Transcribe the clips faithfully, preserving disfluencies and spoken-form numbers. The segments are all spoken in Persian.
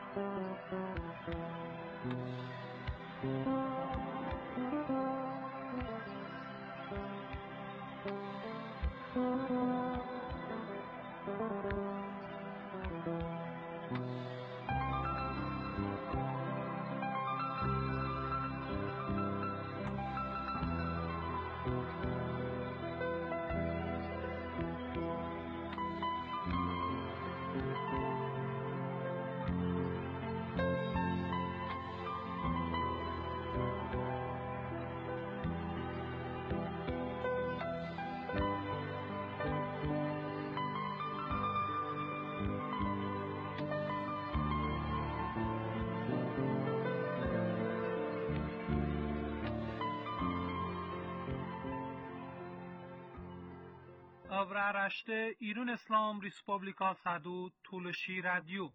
Avraaraște İrun İslam Respublika Sadu Tulshi Radio.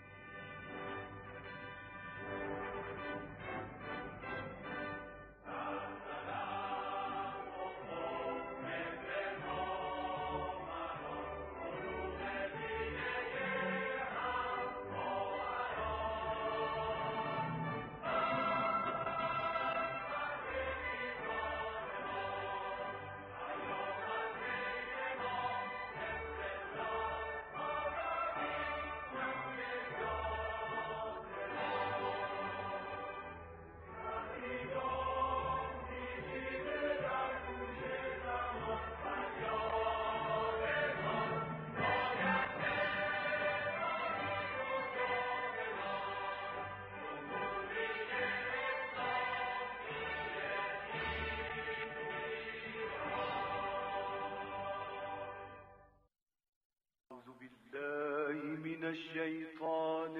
الشيطان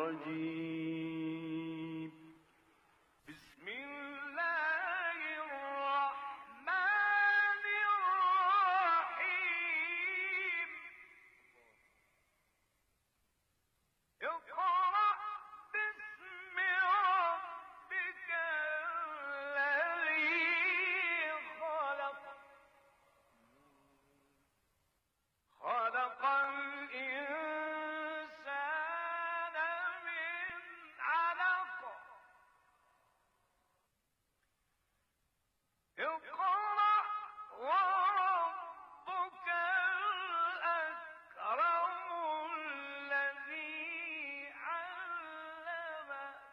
الرجيم بسم الله الرحمن الرحيم اقرأ باسم ربك الذي خلق خلق الإنسان من علق اقرأ وربك الأكرم الذي علم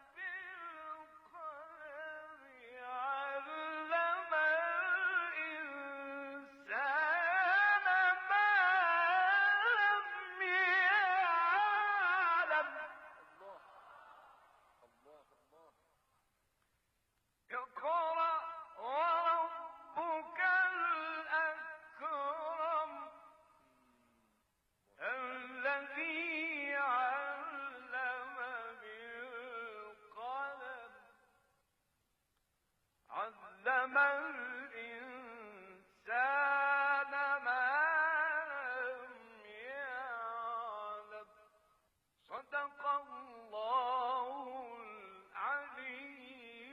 بالقلم علم الإنسان ما لم يعلم اقرأ وربك الأكرم الذي علم بالقلم علم الإنسان ما لم يعلم صدق الله العلي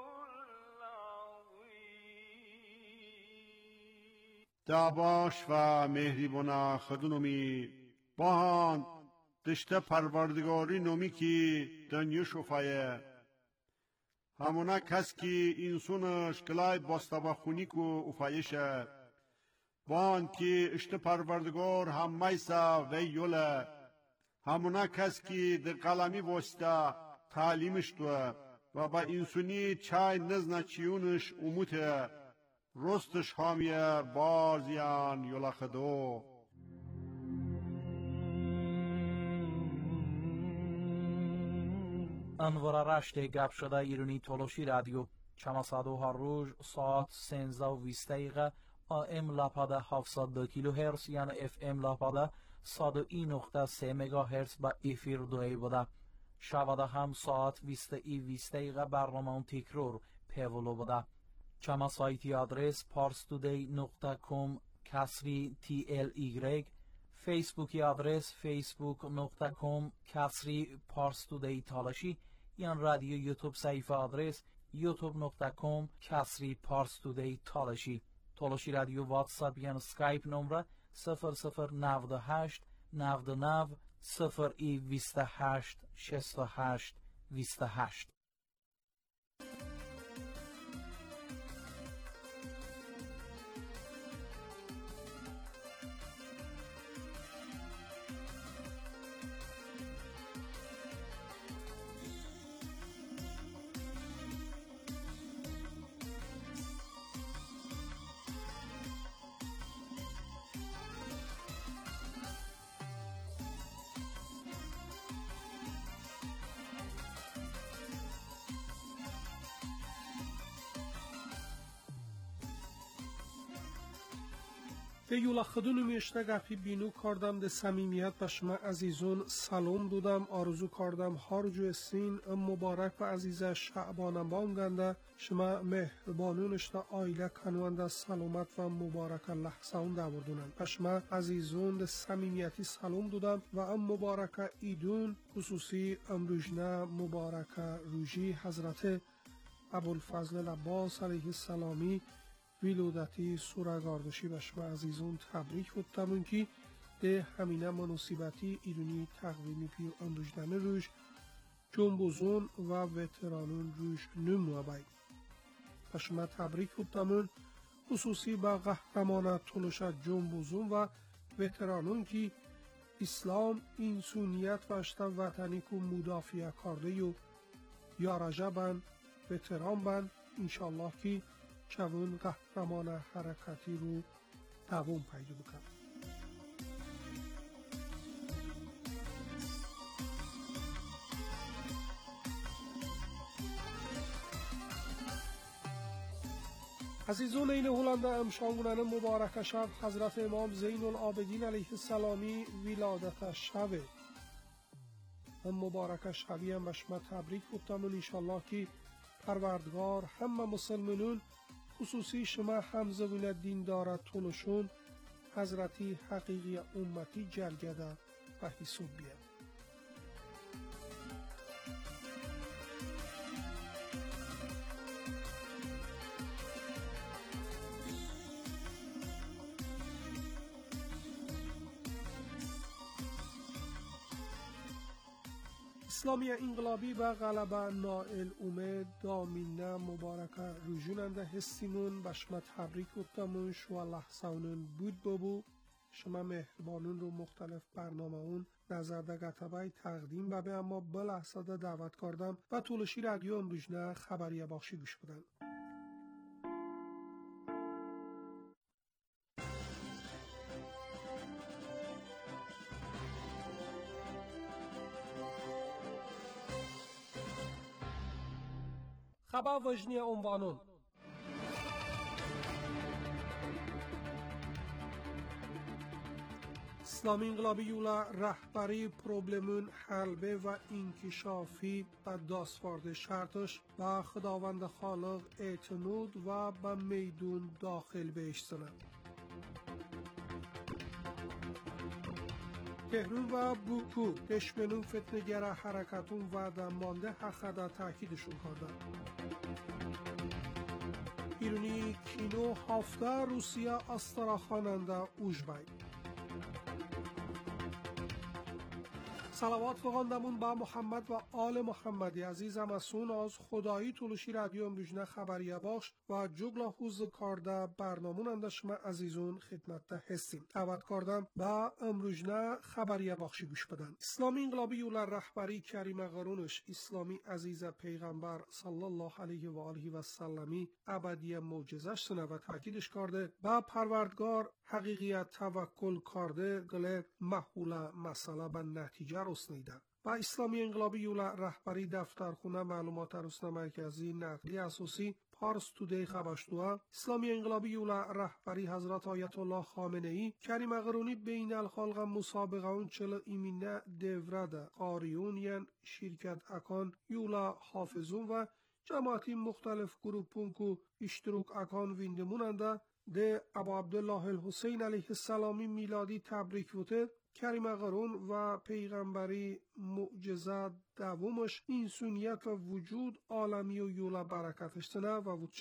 العظيم. دعواش و مهریبونا خدونومی باهان دشته پروردگاری نومی کی دنیا شفایه همونا کس کی انسونش کلای باستابا خونی کو افایشه بان کی اشته پروردگار هم میسا و یوله همونا کس کی در قلمی واسطه تعلیمش دوه و با انسونی چای نزنا چیونش اموته رستش حامیه بازیان یولا خدو انوار رشته گپ شده ایرانی تولوشی رادیو چماسادو هر روز ساعت سنزده و بیست دقیقه آم لاپاده هفتصد و دو کیلو هرتز یعنی اف ام لاپاده صد و یک نقطه سه مگا هرتز با افیر دوی بوده شباده هم ساعت بیست و بیست دقیقه برنامه تکرار پیولو بوده چما سایتی آدرس parstoday نقطه com کسری تی ال ایگرگ فیسبوکی آدرس facebook نقطه com کسری parstoday تالشی یا رادیو یوتیوب صفحه آدرس youtube نقطه com کسری parstoday تالشی تالشی رادیو واتساپ یا اسکایپ نمره صفر صفر نود و هشت نود و نه صفر ای بیست و هشت شصت و هشت بیست و هشت. Де юлахыдын умешта гапи бину кардам, де самимият ба шума азизун салом додам, арзу кардам ҳар ҷӯесин муборак ба азиза шаъбонамон ганда шума меҳрбонунашта оила канванда саломат ва муборака лаҳсаун давурдунам. Ба шума азизун де самимияти салом додам ва ам муборака идун хусуси амрӯжна муборака рӯжи ҳазрати абулфазл аббос алайҳи саломӣ ویلودتی سورگاردشی به شما عزیزون تبریک گفتم که ده همینه مناسبتی ایرانی تقویمی پی اندوجدن روش جنبوزون و وترانون روش نمو باید به شما تبریک گفتم خصوصی با قهرمان تلوش جنبوزون و وترانون که اسلام انسانیت و اشتن وطنی که مدافع کرده و یارجه بند وتران بند انشالله که جوان قهرمان حرکتی رو دوام پیدا بکنه. عزیزان این هلنده امشانگونن مبارک شب حضرت امام زین العابدین علیه السلامی ولادت شبه. مبارک شبی هم به شما تبریک گفتم و انشالله که پروردگار همه مسلمانون خصوصی شما همزبون دیندار تولشون حضرتی حقیقی امتی جلگده و حساب بیاد. اسلامی انقلابی و غلبه نائل امید دامینه مبارکه رجوننده هستیمون به شما تبریک گفتمون شما لحظانون بود بابو شما مهربانون رو مختلف برنامه اون نظر ده گتبای تقدیم ببه اما به لحظه ده دعوت کردم و طولشی رادیو امروجنه خبریه بخشی گوش بدن. خبر وجنی عنوانون اسلامی انقلابی یولا رهبری پروبلمون حلبه و انکشافی به دستورد شرطش و خداوند خالق اعتماد و به میدون داخل بیشتنه. تهران و بوکو دشمنون فتنگر حرکتون و در مانده حقیقت تاکیدشون کردن. ایرانی کینو هفته روسیه استراخاننده اوژبای. صلوات بخواندمون با محمد و آل محمدی عزیزم اسون از خدایی طولشی رادیو امروجنه خبریه باش و جگلا حوز کارده برنامون اندشما عزیزون خدمت ده هستیم. دعوت کردم با امروجنه خبریه بخشی گوش بدن. اسلامی انقلابی یولا رهبری کریم قرونش اسلامی عزیز پیغمبر صلی الله علیه و آله و سلمی ابدی معجزش سنه و تاکیدش کرده با پروردگار حقیقیت توکل کرده گله محول مسئله به نتیجه رسنیده. با اسلامی انقلابی یولا رهبری دفترخونه معلومات رسنه مرکزی نقلی اساسی پارس تودی خبشتوه اسلامی انقلابی یولا رهبری حضرت آیت الله خامنه ای کریم قرونی بین الخلق مسابقه اون چل ایمینه دوره قاریون ین شرکت اکان یولا حافظون و جماعتی مختلف گروپون که اشتراک اکان ویندموننده ده ابو عبدالله الحسین علیه السلامی میلادی تبریک بوده کریم قرون و پیغمبری معجزه دومش انسانیت و وجود عالمی و یولا برکتش تنه و وچه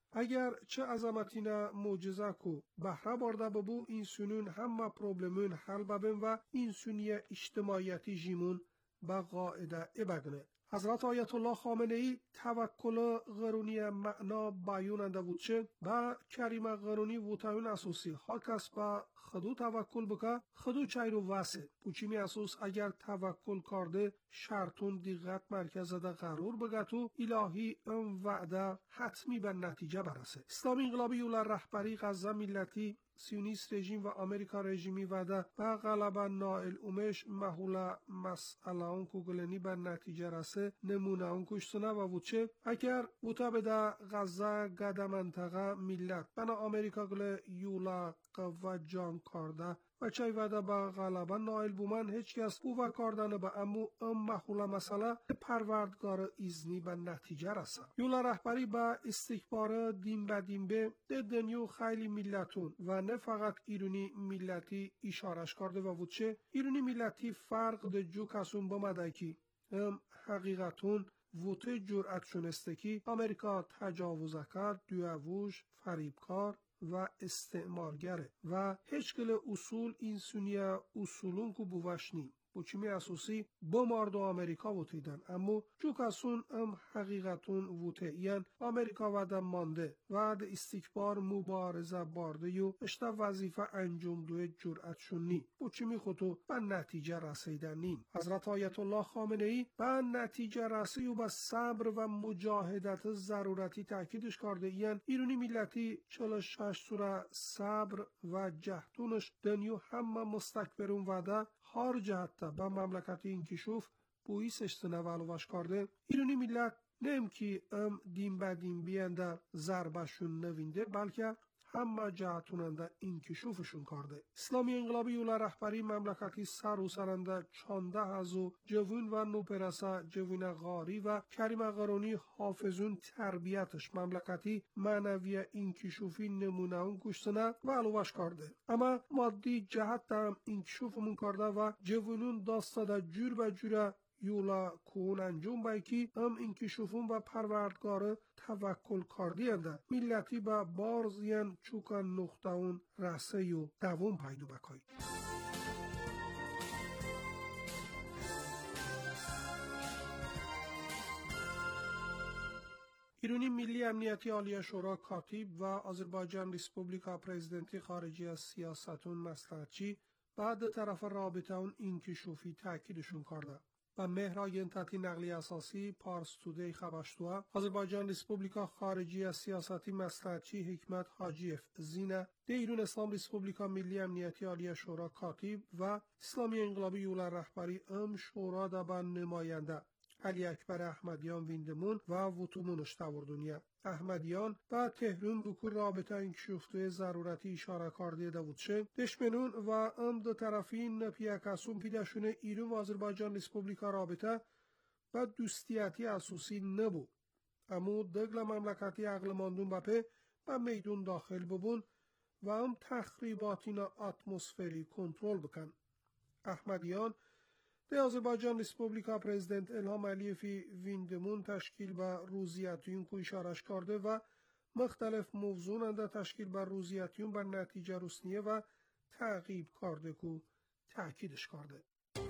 Eğer çe azamatine mucize ku bahra barda bu insünün hemme problemün hal babın ve insüniye içtimaiyeti jimun ba qaide ibagне. حضرت آیت الله خامنه ای توکل قرونی معنا بیاننده بود چه با کریم قرونی وطایون اساسی حاکس با خدو توکل بکا خدو چایرو واسه بوچیمی اساس اگر توکل کرده شرطون دقت مرکز ده قرار بگتو الهی ام وعده حتمی به نتیجه برسه. اسلامی انقلابی یولر رهبری غزه ملتی سیونیست رژیم و آمریکا رژیمی وعده و غالبا نائل اومش محوله مسئله اون کوگلنی به نتیجه رسه نمونه اون کشتنه و وچه اگر وطا بده غزه گده منطقه ملت بنا آمریکا گله یولا قوه جان کرده و چای وعده با غالبا نائل بومن هیچ کس او و کردن به امو ام محوله مسئله پروردگار ایزنی به نتیجه رسه. یولا رهبری با استکبار دین به دین به دنیو خیلی ملتون و نه فقط ایرانی ملتی اشارش کرده و وچه ایرانی ملتی فرق ده جو کسون بمده کی ام حقیقتون وطه جرأت شنسته کی امریکا تجاوزکار دویوش فریبکار و استعمارگره و هیچ گله اصول اینسونیا اصولون کو بوشنی بوچیمی اساسی با مارد آمریکا وطیدن اما جو کسون ام حقیقتون وطیین آمریکا ودم مانده و ده استکبار مبارزه بارده یو اشتا وظیفه انجام دوی جرأت شنی بوچیمی خودو به نتیجه رسیدن نین. حضرت آیت الله خامنه ای به نتیجه رسی و به صبر و مجاهدت ضرورتی تاکیدش کرده این ایرانی ملتی چل شش سوره صبر و جهتونش دنیو همه مستکبرون وده هر جهت به مملکت انکشاف بویسش سنوالوش کرده ایرانی ملت نیم که ام دین به دین بیانده ضربشون نوینده بلکه همه جهتوننده انکشافشون کرده. اسلامی انقلابی یولا رهبری مملکتی سر و سرنده چانده هزو جوون و نوپرسه جوون غاری و کریم قرونی حافظون تربیتش مملکتی معنوی انکشافی نمونه اون کشتنه و علوش کرده. اما مادی جهت دارم انکشافمون کرده و جوونون داستاده جور به جوره یولا کون انجام بایکی ام انکشافون و پروردگار توکل کردی انده ملتی با بارزین چوکان نقطه اون رسه و دوام پیدا بکای. ایرانی ملی امنیتی عالی شورا کاتیب و آذربایجان ریسپوبلیکا پرزیدنتی خارجی از سیاستون مصلحتچی بعد طرف رابطه اون انکشافی تاکیدشون کرده. و مهرای انتاتی نقلی اساسی پارس تودی خبشتوه آذربایجان ریسپوبلیکا خارجی از سیاستی مصلحتچی حکمت حاجیف زینه ده ایران اسلام ریسپوبلیکا ملی امنیتی عالی شورا کاتیب و اسلامی انقلابی یولا رهبری ام شورا ده با نماینده علی اکبر احمدیان ویندمون و وطومونش تاوردونیه. احمدیان با تهرون بکر رابطه انکشافته ضرورتی اشاره کرده داود شه دشمنون و ام دو طرفین نپیاکاسون پیداشونه ایران و آذربایجان ریسپوبلیکا رابطه و دوستیتی اساسی نبو اما دگل مملکتی عقل ماندون بپه و میدون داخل ببون و ام تخریباتینا اتمسفری کنترل بکن. احمدیان ده آذربایجان ریسپوبلیکا پرزیدنت الهام علیفی ویندمون تشکیل به روزیتیون کو اشارش کرده و مختلف موضوعنده تشکیل به روزیتیون به نتیجه رسنیه و تعقیب کرده کو تأکیدش کرده.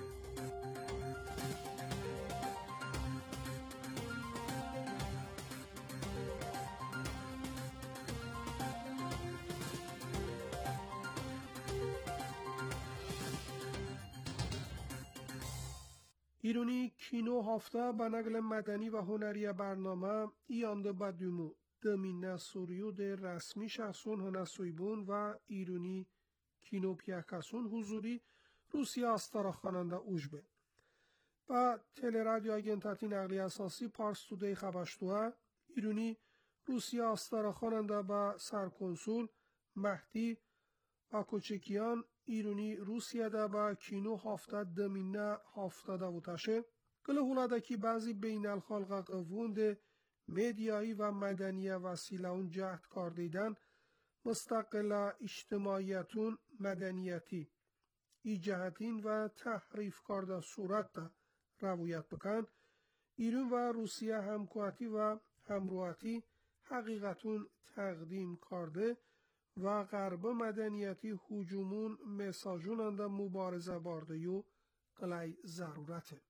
ایرانی کینو هفته به نقل مدنی و هنری برنامه ایانده بدومو دمینه سوریو ده رسمی شخصون هنسویبون و ایرانی کینو پیاکاسون حضوری روسیه استارا خواننده اوجبه. با تل رادیو اگنتاتی نقلی اساسی پارس تودی خبشتوه ایرانی روسیه استارا خواننده با سرکنسول مهدی آکوچکیان ایرانی روسیه ده با کینو هفته دمینه هفته ده وطشه گله هولاده که بعضی بین الخلق قوون مدیایی و مدنی وسیله اون جهد کردیدن مستقل اجتماعیتون مدنیتی ای جهتین و تحریف کرده صورت ده رویت بکن ایران و روسیه همکواتی و همروحتی حقیقتون تقدیم کرده و غرب مدنیتی هجومون مساجوننده مبارزه بارده یو قلعی ضرورته.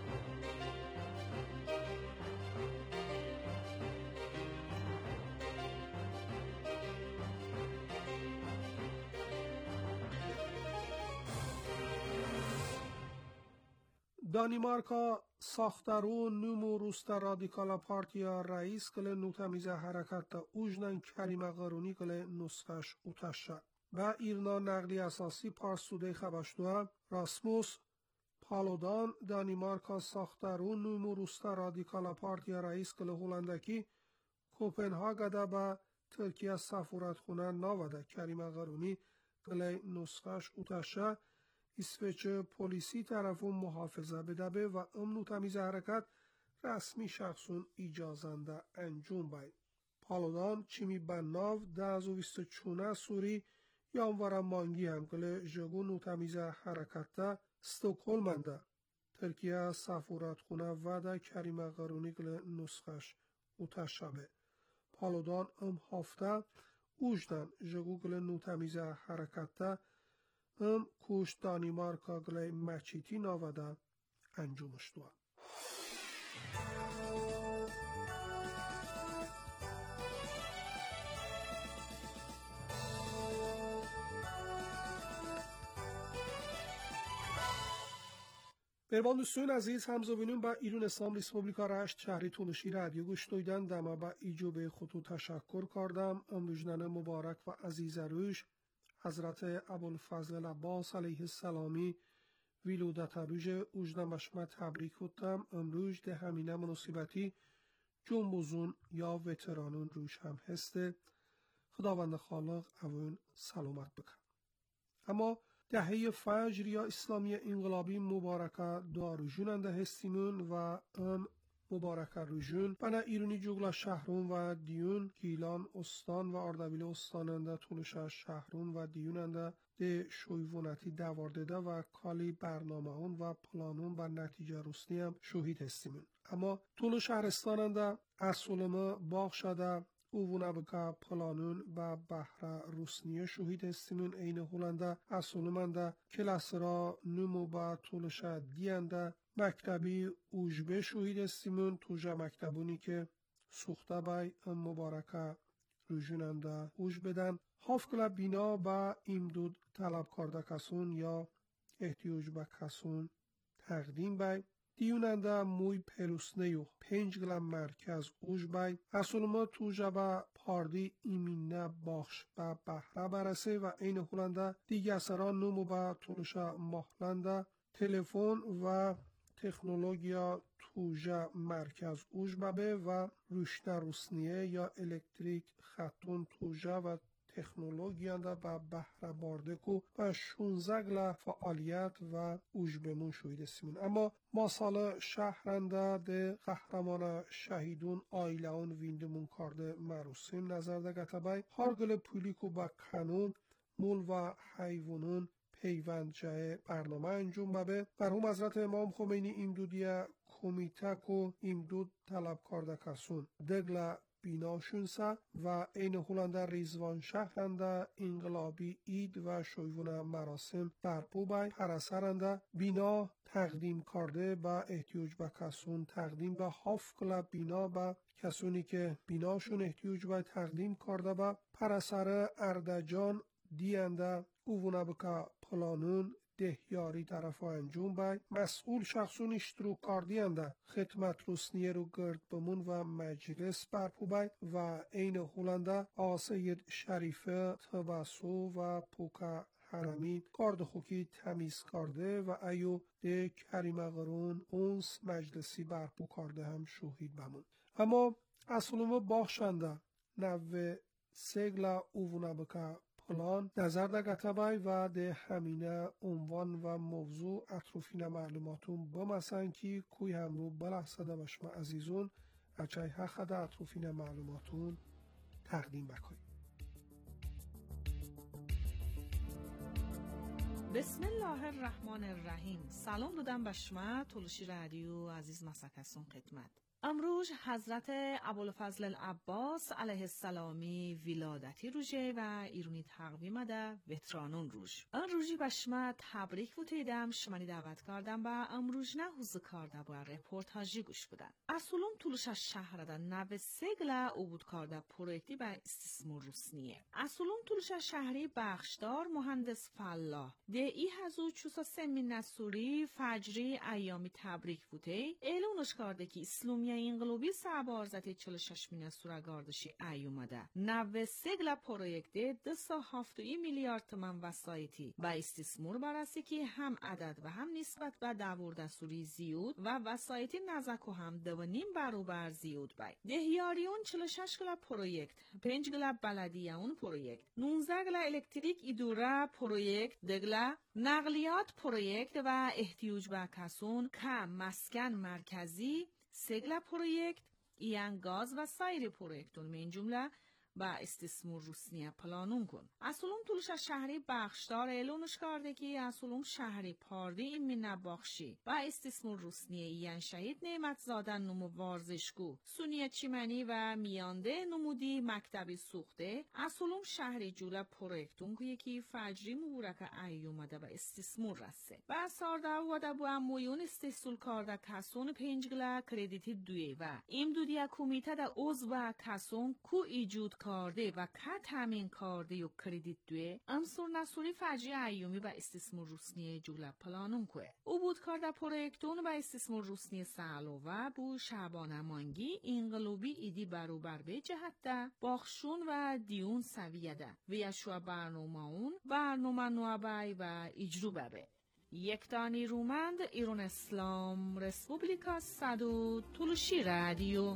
دانیمارکا ساختارو نمو روستا رادیکالا پارتیا رئیس کل نوتمیزه حرکت دا اوجنن کریمه قرونی کل نسخش اوتشه. و ایرنا نقلی اساسی پارسوده خبشتوه راسموس پالودان دانیمارکا ساختارو نمو روستا رادیکالا پارتیا رئیس کل هولندکی کوپنهاگ دا با ترکیه سفارت خونه ناوده کریمه قرونی کل نسخش اوتشه اسویچ پلیسی طرفون محافظه بدبه و امنو تمیز حرکت رسمی شخصون ایجازنده انجام بای. پالودان چیمی بناو ده از و بیست چونه سوری یا انوارا مانگی هم کل جگو نو تمیز حرکت ده ستوکولمن ده. ترکیه سفارت خونه و ده کریمه قرونی کل نسخش اوتشابه. پالودان ام هفته اوجدن جگو کل نو تمیز حرکت ده ام کوش دانیمارکا گلی مچیتی ناوده انجامش دوه. بربان دوستون عزیز همزوینون با ایران اسلام ریسپوبلیکا رشت شهری تونشی رادیو گوش دویدن دما با ایجو به خطو تشکر کردم. امروجنن مبارک و عزیز روش حضرت ابوالفضل عباس علیه السلامی ویلودت روژ اوجدن بشما تبریک کردم. امروز ده همینه مناسبتی جنبوزون یا وترانون روش هم هسته. خداوند خالق اون سلامت بکن. اما دهه فجر یا اسلامی انقلابی مبارکه داروجوننده هستیمون و ام مبارکه روژون بنا ایرونی جوگلا شهرون و دیون گیلان استان و اردبیل استاننده تونشه شهرون و دیوننده ده شویونتی دوارده ده و کالی برنامه هون و پلانون و نتیجه رسنی هم شوهید هستیمون. اما طول شهرستاننده اصولمه باغ شده اوونه بکا پلانون و بحر روسنیه شوهید هستیمون. این هولنده اصولمنده کلاس را نمو با طولشه دینده مکتبی اوجبه شوهید هستیمون. توجه مکتبونی که سوخته بای مبارکه روژوننده اوج بدن. هافکلا بینا با امدود طلب کرده کسون یا احتیاج به کسون تقدیم بای. دیوننده موی پلوسنه و پنج گلم مرکز اوج بای. اصول ما توجه با پاردی ایمینه باخش با بحره برسه و این هولنده دیگه سران نمو با طولشه محلنده تلفن و تکنولوژیا توجه مرکز اوج ببه و روشن روسنیه یا الکتریک خطون توجه و تکنولوژیا دا با بحر باردکو و شونزده گله فعالیت و اوج بمون شویده سیمون. اما ما سال شهرنده ده قهرمان شهیدون آیلهون ویندمون کارده مراسم نظر ده گتبای هارگل پولیکو با کنون مول و حیوانون پیوند جای برنامه انجام ببه. برهم حضرت امام خمینی امدودیه کمیتک و امدود طلب کرده کسون دگل بیناشونسه و این هولنده ریزوان شهرنده انقلابی اید و شویون مراسم برپو بای پرسرنده بینا تقدیم کرده با احتیاج به کسون تقدیم به هاف کلاب بینا با کسونی که بیناشون احتیاج به تقدیم کرده با پرسر اردجان دینده اوونه بکا پلانون دهیاری طرف انجام بای مسئول شخصون اشتروک کاردینده خدمت رسنیه رو گرد بمون و مجلس برپو بای و این هولنده آسید شریفه تباسو و پوکا حرمی کارد خوکی تمیز کرده و ایو ده کریمه قرون اونس مجلسی برپو کرده هم شوهید بمون. اما اصولمو باخشنده نوه سگلا اوونه بکا پلان نظر ده گتبای و ده همینه عنوان و موضوع اطروفین معلوماتون بمسن که کوی هم رو بلحصده بشم عزیزون اچای حق ده اطروفین معلوماتون تقدیم بکنیم. بسم الله الرحمن الرحیم. سلام دادم به شما تولشی رادیو عزیز مسکسون خدمت. امروز حضرت ابوالفضل العباس علیه السلامی ولادتی روژه و ایرونی تقویم ده وترانون روژ. ان روژی بشما تبریک بوتیدم شمانی دعوت کردم و امروز نه حوز کرده با رپورتاجی گوش بودن. اصولم طولش از شهر ده نو سگل او بود کرده پرویکتی با استثمار روسنیه. اصولم طولش از شهری بخشدار مهندس فلاح ده ای هزو چوسا سمین نسوری فجری ایامی تبریک بوتی ایلونش کرده که اسلامی انقلابی سبارزتی چهل و شش مینه سورگاردشی ای اومده. نو سگل پرویکت دسا هفتوی میلیارد تومن وسایتی با استثمار برسی که هم عدد و هم نسبت به دور دستوری زیود و وسایتی نزک و هم دو نیم برابر زیود بای. دهیاریون چهل و شش گل پرویکت، پنج گل بلدیه اون پرویکت، نوزده گل الکتریک ایدوره پرویکت، دگله نقلیات پرویکت و احتیاج به کسون که مسکن مرکزی سگل پرویکت، ایان گاز و سایر پرویکتون من جمله با استثمار روسیه پلانون کن. اصولم طولش از شهری بخشدار اعلانش کرده که اصولم شهری پارده این من نباخشی با استثمار روسیه ایان شهید نعمت زادن نمو وارزشگو سونیه چیمنی و میانده نمودی مکتبی سوخته اصولم شهری جوله پرویکتون که یکی فجری مبورک ای اومده با استثمار رسه. با سارده و دبو امویون استحصول کرده کسون پنجگله کردیتی دوی و این دودی کمیته دا عضو و کسون کو ایجود کرده و که تامین کرده و کردیت دوی امسور نسوری فجری ایومی با استثمار روسیه جوله پلانون که او بود کرده پرویکتون با استثمار روسیه سالو و بو شعبان مانگی انقلابی ایدی بروبر به جهت ده باخشون و دیون سویه ده و یشوع برنامه اون برنامه نوابای و اجرو ببه. یک دانی رومند ایران اسلام رسپوبلیکا صدو تولوشی رادیو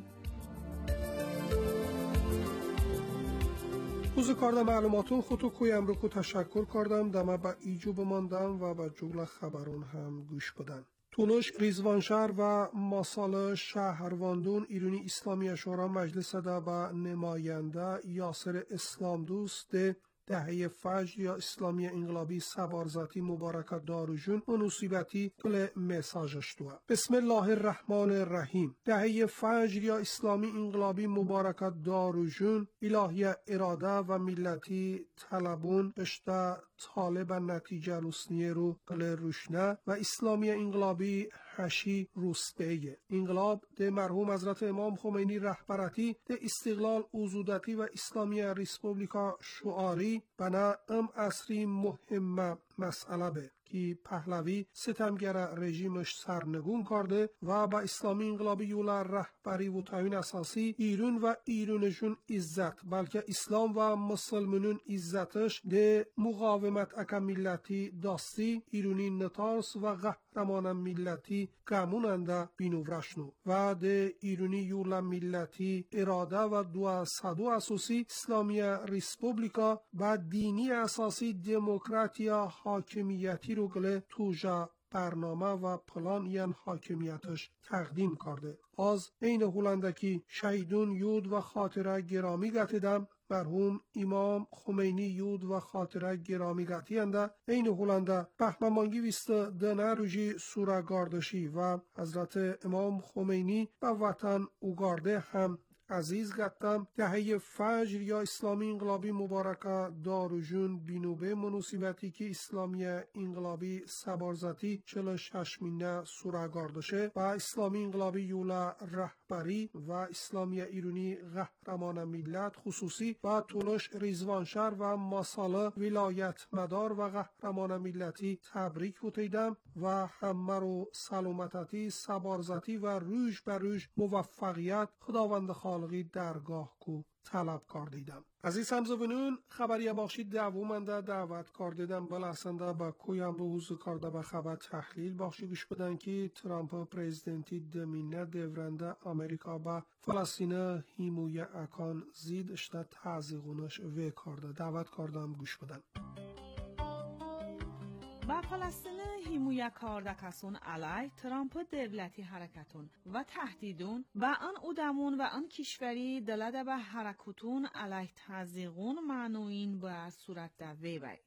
روز کارده معلوماتون خودتو کویم رو که تشکر کردم دمه با ایجو بماندم و با جغل خبرون هم گوش بدن. تونش ریزوانشهر و ماسال شهرواندون ایرانی اسلامی شورا مجلس ده با نماینده یاسر اسلام دوست ده دهه فجر یا اسلامی انقلابی سبارزتی مبارکت داروجون منوسیبتی کل مساجش دوا. بسم الله الرحمن الرحیم. دهه فجر یا اسلامی انقلابی مبارکت داروجون الهی اراده و ملتی طلبون اشتا طالب نتیجه روسنیه رو کل روشنه و اسلامی انقلابی هشی روسبهیه. انقلاب ده مرحوم حضرت امام خمینی رهبرتی ده استقلال اوزودتی و اسلامی ریسپوبلیکا شعاری بنا ام اصری مهم مسئله به که پهلوی ستمگر رژیمش سرنگون کرده و با اسلامی انقلابی یولا رهبری و تعیین اساسی ایران و ایرانشون عزت بلکه اسلام و مسلمانون عزتش ده مقاومت اکا ملتی داستی ایرانی نتارس و قهرمان ملتی گموننده بینورشنو و ده ایرانی یولا ملتی اراده و دو صدو اساسی اسلامی ریسپوبلیکا با دینی اساسی دموکراتیا حاکمیتی رو گله توجا برنامه و پلان یان حاکمیتش تقدیم کرده. از این هولندکی شهیدون یود و خاطره گرامی گتیدم مرحوم امام خمینی یود و خاطره گرامی گتینده این هولنده بهمنمانگی ویست دنه روژی سورگاردشی و حضرت امام خمینی و وطن اوگارده هم عزیز گفتم دهه فجر یا اسلامی انقلابی مبارکه داروجون بینوبه منوسیبتی که اسلامی انقلابی سبارزتی چهل و شش مینه سورگاردشه و اسلامی انقلابی یولا رهبری و اسلامی ایرانی قهرمان ملت خصوصی و تونش ریزوانشهر و ماساله ولایت مدار و قهرمان ملتی تبریک بوتیدم و همه رو سلامتی سبارزتی و روش بر روش موفقیت خداوند خالقی درگاه کو طلب کردیدم. عزیز همزبانون خبری بخشید دوامنده دعوت کردیدم بلاسنده با کویم به حضور کرده به خبر تحلیل بخشی گوش بدن که ترامپ پریزیدنتی دمینه دورنده امریکا با فلسطین حمایت اکان زید اشتا تعزیقونش وی کرده دعوت کردم گوش بدن. با فلسطین حمایت کرده کسون علیه ترامپ دولتی حرکتون و تهدیدون و آن ادمون و آن کشوری دلده به حرکتون علیه تزیقون معنوین به صورت دوی بای.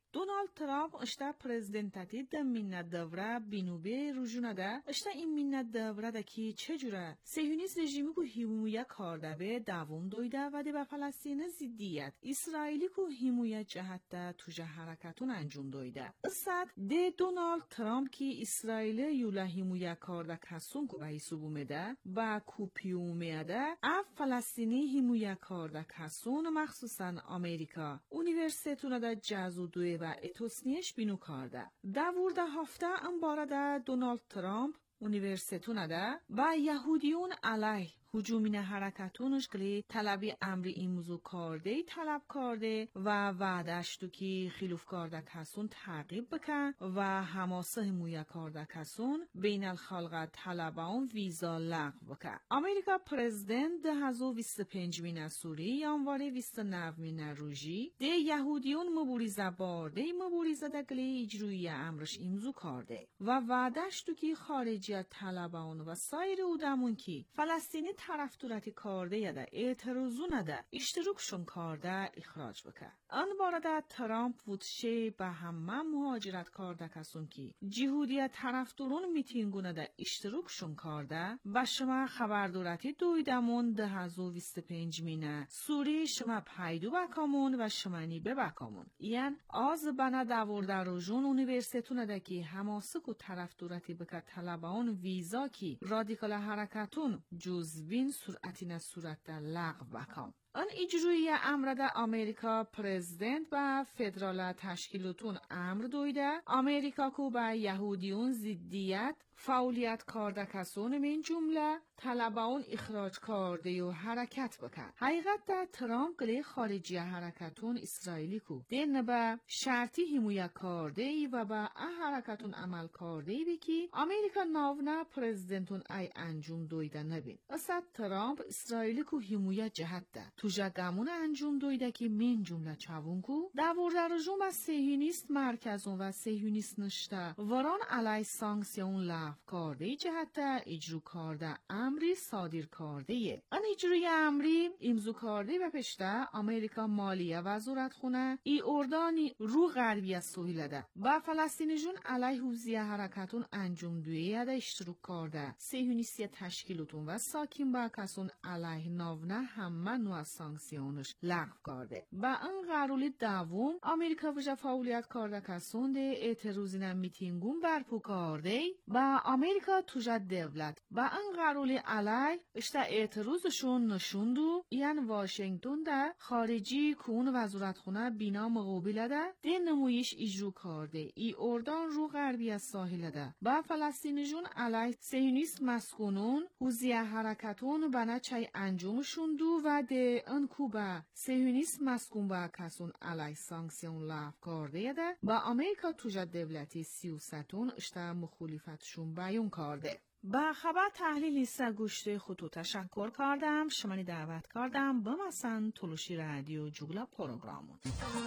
دونالد ترامپ اشتا پرزیدنتاتی د مینت دورا بینوبه روژونه ده اشتا این مینت دورا ده کی چجوره سیونیست رژیمی کو هیمویا کارده به دوام دویده و ده به فلسطین زیدیت اسرائیلی کو هیمویا جهت ده توجه حرکتون انجام دویده اصد ده دونالد ترامپ کی اسرائیل یولا هیمویا کارده کسون کو به حسابو میده و کوپیو میده اف فلسطینی هیمویا کارده کسون مخصوصا امریکا اونیورسیتونه ده جزودوی و اتوسنیش بینو کارده. داورده هفته ام بارده دونالد ترامپ اونیورسیتونه ده و یهودیون علیه هجومین حرکتونش کلی طلبی امری این موضوع کرده طلب کرده و وعدش تو که خلوف کرده کسون تعقیب بکن و هماسه همویا کرده کسون بین الخلق طلبان ویزا لغو بکن. امریکا پرزیدنت ده هزار و بیست و پنج مین سوری یانواری بیست و نه مین روژی ده یهودیون مبوریزه بارده مبوریزه ده کلی اجروی امرش ایمزو کرده و وعدش تو که خارجی طلبان و سایر اودمون که فلسطینی طرفدارتی کرده یا ده اعتراضو نده اشتراکشون کرده اخراج بکن. آن بارده ترامپ وودشه به همه مهاجرت کرده کسون که جهودیت طرفدارون میتینگونه ده اشتراکشون کرده و شما خبردارتی دویدمون ده هزار و بیست و پنج مینه سوری شما پیدو بکامون و شما نیبه بکامون. یعنی آز بنا دورده روژون اونیورسیتونه ده که هماسه که طرفدارتی بکن طلبان ویزا که رادیکال حرکتون جزوین سرعتین صورت در لغو بکام. آن اجروی امر ده امریکا پرزیدنت و فدرال تشکیلاتون امر دویده امریکا کو با یهودیون زدیت فعالیت کرده کسون من جمله طلبان اخراج کرده و حرکت بکن. حقیقت ده ترامپ گلی خارجی حرکتون اسرائیلی کو دین به شرطی حمایت کرده ای و با اه حرکتون عمل کرده ای بکی امریکا ناونه پرزیدنتون ای انجام دویده نبین. اصد ترامپ اسرائیلی کو حمایت جهت ده توجه گمون انجام دویده که من جمله چاون کو دورده رجوم و سهیونیست مرکزون و سهیونیست نشته وران علی سانکسیون لغو کرده جهت اجرا کرده امری صادر کرده ایه. ان اجروی امری امضا کرده و پشته امریکا مالیه وزارت خونه ای اردانی رو غربی از سهیل ده و فلسطینی جون علیه حوزی حرکتون انجام دویه ده اشتراک کرده سهیونیستی تشکیلتون و ساکین با کسون علیه ناونه همه نوع سانکسیونش لغو کرده و ان قرالی دوم امریکا وجه فعالیت کرده کسون ده اعتراضین میتینگون برپا کرده و امریکا توجه دولت و ان قرالی علی اشتا اعتراضشون نشوندو یعنی واشنگتن ده خارجی کون وزارت خونه بینا مقابل ده ده نمویش اجرا کرده ای اردان رو غربی از ساحل ده و فلسطینی جون علی سهیونیست مسکونون حوزی حرکتون بنا چای انجامشون دو و ده ان کوبا سهیونیست مسکون با کسون علی سانکسیون لغو کرده ده و امریکا توجه دولتی سیاستون اشتا مخالفتشون بیان کرده. با خبر تحلیلی سگوشت خودتو تشکر کردم شمانی دعوت کردم با مثلا تلوشی رادیو جوگلا پروگرامون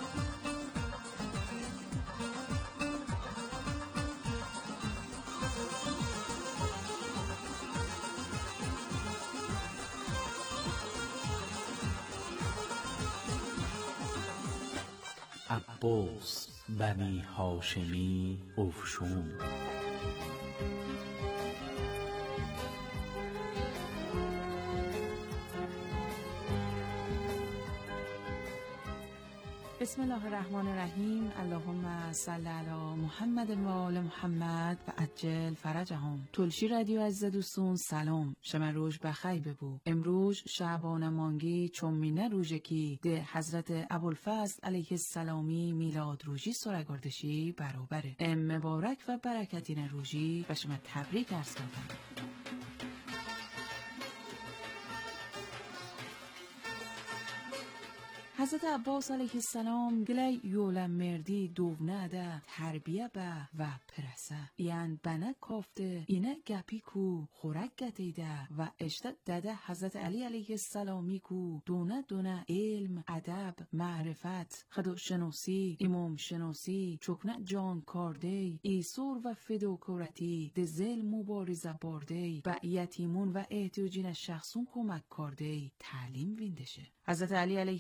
عباس بنی هاشمی افشون بسم الله الرحمن الرحیم. اللهم صل علی محمد و آل محمد و عجل فرجهم. تلشی رادیو عزیز دوستون سلام. شما روز بخیر ببو. امروز شعبان مانگی چومینه روزه کی ده حضرت ابوالفضل علیه السلامی میلاد روزی سرگردشی برابره. ام مبارک و برکتین روزی و شما تبریک عرض کردم. حضرت عباس علیه السلام گلی یولا مردی دوونه ده تربیه به و پرسه یعن بنه کافته اینه گپی کو خورک گتیده و اشتد داده حضرت علی علیه السلامی کو دونه دونه علم ادب معرفت خدا شناسی امام شناسی چکنه جان کارده ایسور و فدوکورتی ده زل مبارزه بارده و یتیمون و احتیاجین شخصون کمک کارده تعلیم ویندشه. حضرت علی علیه السلام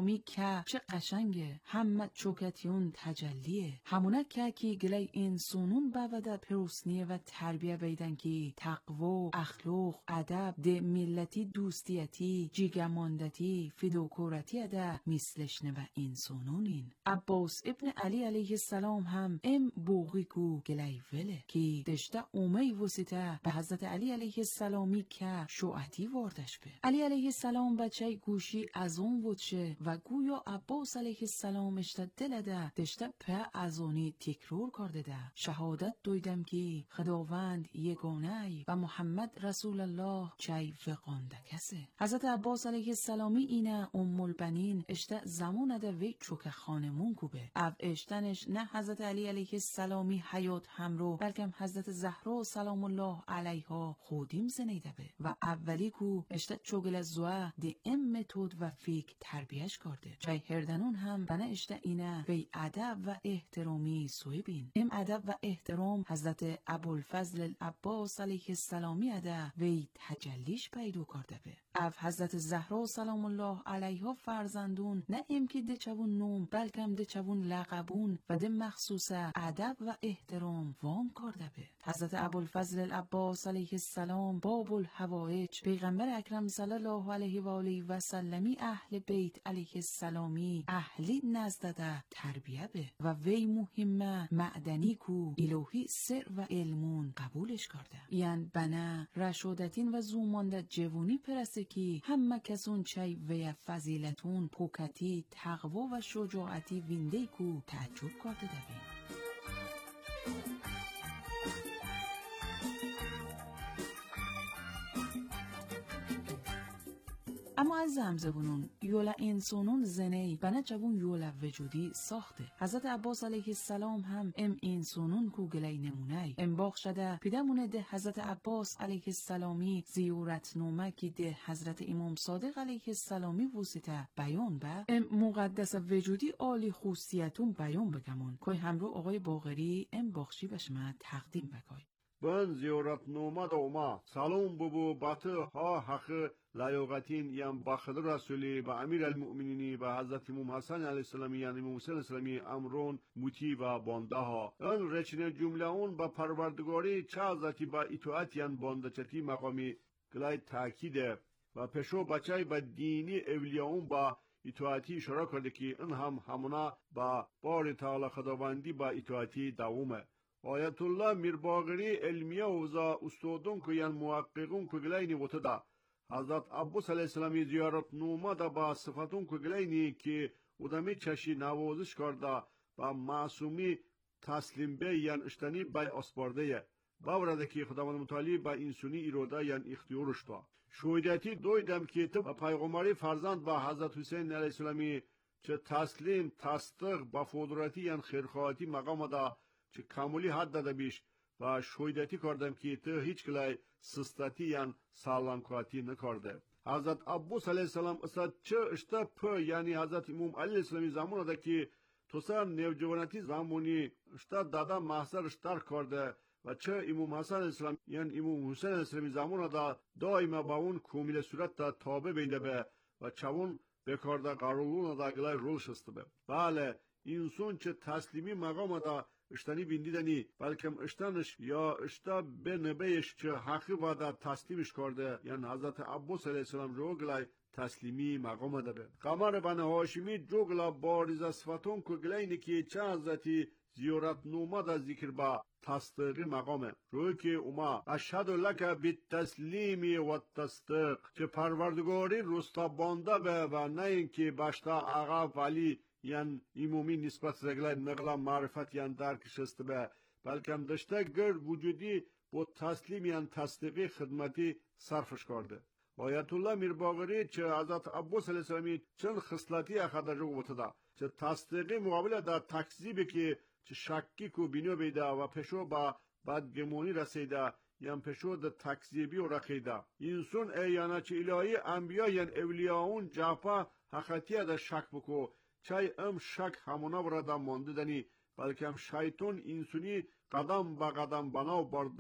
السلامی که چه قشنگه، همه چوکتیون تجلیه. همونه که کی گلی انسانون بوده پروسنیه و تربیه بیدن کی تقوا، اخلاق، ادب، ده ملتی دوستیتی، جیگماندتی، فدوکورتی اده مثلشنه و انسانونین. عباس ابن علی علیه السلام هم ام بوغی کو گلی وله کی دشته اومی وسیته به حضرت علی علیه السلامی که شوعتی واردش به. علی علیه السلام بچه گوشی از اون وچه و گویا عباس علیه السلام اشته دلده دشته په ازونی تکرار کرده ده. شهادت دویدم که خداوند یگانه و محمد رسول الله چای فقانده کسه. حضرت عباس علیه السلامی اینه ام البنین اشته زمان ده وی چوک خانمون کوبه. او اشتنش نه حضرت علی علیه السلامی حیات همرو بلکه حضرت زهرا سلام الله علیها خودیم زنیده به و اولی کو اشته چوگل زوه دی ام متود و فیک تربیهش کرده. چای هردنون هم بنا اشته اینه وی ادب و احترامی سوی بین. ام ادب و احترام حضرت ابوالفضل العباس علیه السلامی اده وی تجلیش پیدا کرده به. او حضرت زهرا سلام الله علیها فرزندون نه ام که ده چوون نوم بلکه ده چوون لقبون و ده مخصوص ادب و احترام وام کرده به. حضرت ابوالفضل العباس علیه السلام باب الحوائج پیغمبر اکرم صلی الله علیه و آله و سلمی اهل بیت علیه السلامی اهلی نزدده تربیه به و وی مهمه معدنی کو الهی سر و علمون قبولش کرده. یعنی بنا رشادتین و زومانده جوونی پرسته کی همه کسون چای وی فضیلتون پوکتی تقوا و شجاعتی وینده کو تعجب کرده دویم. اما از زمزبونون یولا انسانون زنی بنا جوون یولا وجودی ساخته. حضرت عباس علیه السلام هم ام انسانون کو گلی نمونه ام باغ شده پیدمونه ده حضرت عباس علیه السلامی زیورت نومه که ده حضرت امام صادق علیه السلامی وسیته بیان به ام مقدس وجودی عالی خوستیتون بیان بگمون که همرو آقای باغری ام باغشی بشمه تقدیم بکای. بن زیارت نومه دوما سلام ببو باته ها حق لایقتین یم بخدر رسولی با امیر المؤمنینی با حضرت امام حسن علیه السلامی یعنی امام حسین السلامی امرون موتی و بانده ها ان رچنه جمله اون با پروردگاری چه حضرتی با اطاعت یان بانده چتی مقامی گلای تاکیده و پشو بچای با دینی اولیاون با اطاعتی اشاره کرده که این هم همونا با بار تعالی خداوندی با اطاعتی دوامه. آیت الله میرباغری علمیه اوزا استادون که یان محققون که گلینی وطه دا حضرت عباس علیه السلامی زیارت نومه دا با صفتون که گلینی که ادمی چشی نوازش کرده با معصومی تسلیم به یان اشتنی بای اسپارده باورده که خداوند متعالی با انسانی ایروده یان اختیارش دا شویدتی دویدم که تو پیغمبری فرزند با حضرت حسین علیه السلامی چه تسلیم تصدیق با فودراتی یان خیرخواهی مقام دا چه کاملی حد داده بیش و شویدتی کردم که تو هیچ کلای سستاتی یان سالانکواتی نکرده. حضرت عباس علیه السلام اصلا چه اشتا پر یعنی حضرت امام علیه السلامی زمان ده که تو سر نوجوانتی زمانی اشتا داده محضر اشتر کرده و چه امام حسن علیه السلام یعنی امام حسین علیه السلامی زمان ده دائما با اون کامل صورت ده تابع بینده به و چون بکارده قرارون ده گلای رول شسته به. بله انسان چه تسلیمی مقام ده اشتنی بیندیدنی بلکه اشتنش یا اشتا به نبیش چه حقی واده تسلیمش کرده یعنی حضرت عباس علیه السلام جوگلای تسلیمی مقام ده به. قمر بن هاشمی جوگلا باریز صفتون که گلینی که چه حضرتی زیارت نومه ده ذکر با تصدیقی مقامه روی که اوما اشهد لک بالتسلیمی و تصدیق چه پروردگاری رستابانده به و نه اینکه باشتا آقا ولی یعنی ایمومی نسبت رگلای مقلا معرفت یعنی درکش است به بلکه هم داشته گر وجودی با تسلیم یعنی تصدیقی خدمتی صرفش کرده. آیت الله میرباغری چه حضرت عباس علیه السلامی چند خصلتی اخدر رو بوده چه تصدیقی مقابل در تکذیبی که چه شکی کو بینو بیده و پشو با بدگمانی رسیده یعنی پشو در تکذیبی و رخیده. انسان ایانا چه الهی انبیا یعنی اولیاون جافا حقیقتی در شک بکو چای ام شک همونا برادا مانده دنی بلکه هم شیطان انسانی قدم با قدم بناو برده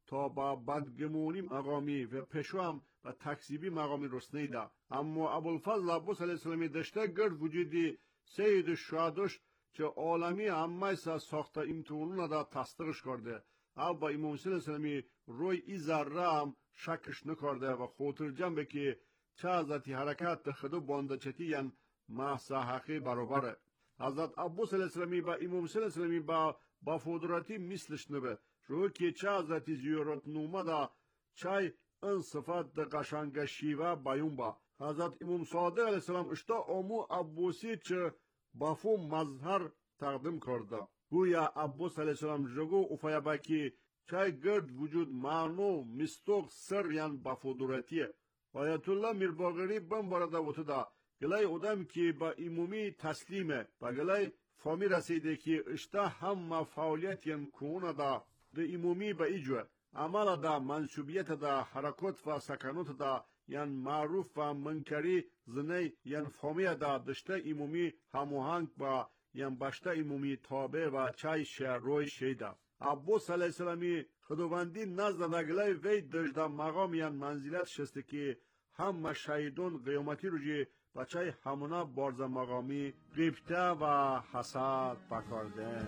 تا با بدگمونی مقامی و پشو هم و تکذیبی مقامی رسنی ده. اما ابوالفضل عباس علیه السلامی داشته گرد وجودی سید شهداش که عالمی همه سا ساخته امتحانون دا تصدیقش کرده. او با امام حسین اسلامی روی ای ذره هم شکش نکرده و خاطر جنبه که چه حضرتی حرکت خدا بانده چتی یعنی محض حقی برابره. حضرت عباس علیه السلامی با امام حسین اسلامی با با فودراتی مثلش نبه. روی که چه حضرتی زیارت نومه دا چه این صفت دا قشنگ شیوه بیون با. حضرت امام صادق علیه السلام اشتا امو عباسی چه بافو مظهر تقدیم کرده. گویا عباس علیه السلام جگو افایه با که چه گرد وجود معنو مستوق سر یعنی بافودراتیه. آیت الله میرباقری بم برده وطه دا گلای ادم که با امومی تسلیمه و گلای فامی رسیده که اشتا هم فعالیت یعنی کونه دا ده امومی با ایجوه عمل دا منصوبیت دا حرکات و سکنات دا یعنی معروف و منکری زنه یعنی فامی دا دشته امومی هموهنگ با یعنی بشته امومی تابع و چای شهر روی شیده. عباس علیه السلامی خداوندی نزد دگلای وی دجده مقام یعنی منزلت شسته که هم شهیدون قیامتی روی بچه همونا بارز مقامی قیبته و حسد بکرده.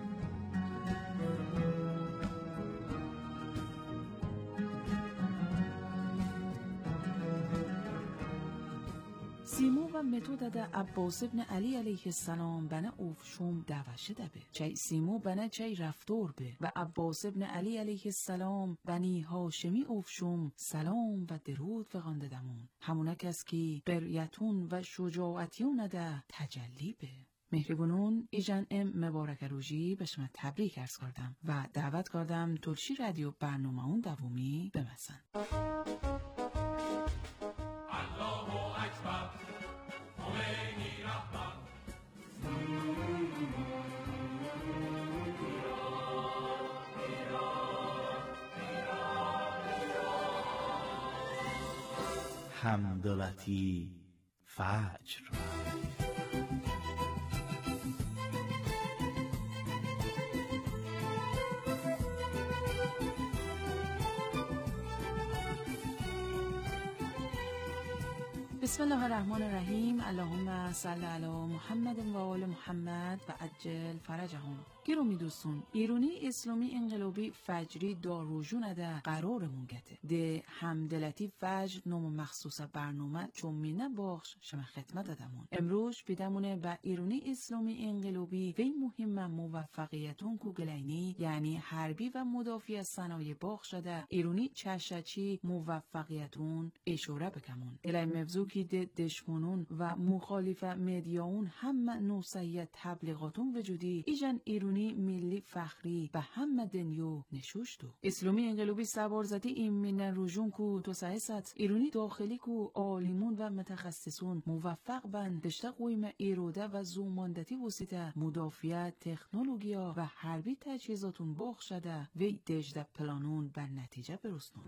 سیمو و متود دا عباس ابن علی علیه السلام بنا اوفشوم دوشه دبه. چای سیمو بنا چای رفتور به و عباس ابن علی علیه السلام بنی هاشمی اوفشوم سلام و درود فقانده دمون. همونه کس که قریتون و شجاعتیون دا تجلی به. مهربونون ایجان ام مبارک روژی به شما تبریک ارز کردم و دعوت کردم تلشی رادیو برنامه اون دومی بمسن. حمدلتی فجر. بسم الله الرحمن الرحیم. اللهم صل علی محمد و آل محمد و عجل فرجهم. گرومی دوستون، ایرانی اسلامی انقلابی فجری داروجون ده قرار مونگته ده حمدلتی فجر نوم مخصوص برنامه چومینه باخش شما خدمت دادمون. امروز بیدمونه با ایرانی اسلامی انقلابی وی مهم موفقیتون کو گلینی یعنی حربی و مدافع صنایع باخش ده ایرانی چشچی موفقیتون اشاره بکمون. الای موضوع که ده دشمنون و مخالف مدیاون هم نوسیت تبلیغاتون وجودی ایجان ایرانی ملی فخری به همه دنیا نشوشتو. اسلامی انقلابی سوارزتی این منن رجون کو تو سایست ایرانی داخلی کو عالمون و متخصصون موفق بند دشته قویم ایروده و زوماندتی وسیطه مدافعه تکنولوژیا و حربی تجهیزاتون باخشده وی دجده پلانون به نتیجه برسنون.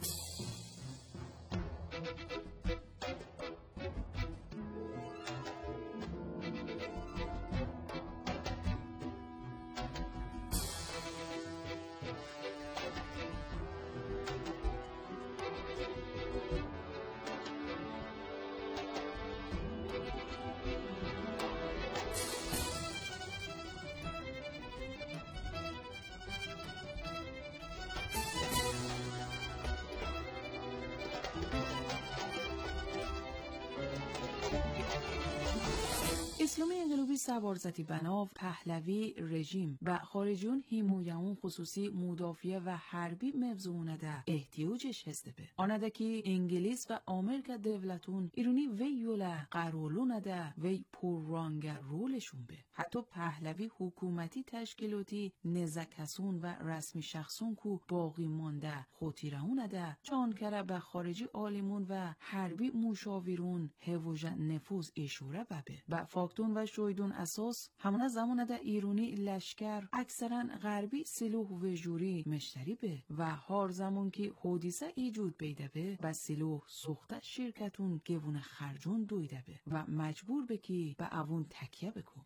اسلامی انقلابی سوارزتی بناو پهلوی رژیم و خارجیون حمایون خصوصی مدافع و حربی مبزونه ده احتیاجش هسته به آنده که انگلیس و آمریکا دولتون ایرانی وی یوله قرولونه ده وی پررانگ رولشون به حتی پهلوی حکومتی تشکیلاتی نزکسون و رسمی شخصون کو باقی مانده خوتیرهونه ده چون کره به خارجی آلیمون و حربی مشاورون هوجه نفوذ اشوره ببه و فاکتون و شویدون اساس همونه زمانه ده ایرانی لشکر اکثرا غربی سلوح و جوری مشتری به و هر زمان که حدیثه ایجود بیده به و سلوح سخته شرکتون گوون خرجون دویده به و مجبور به که به اوون تکیه بکن. ام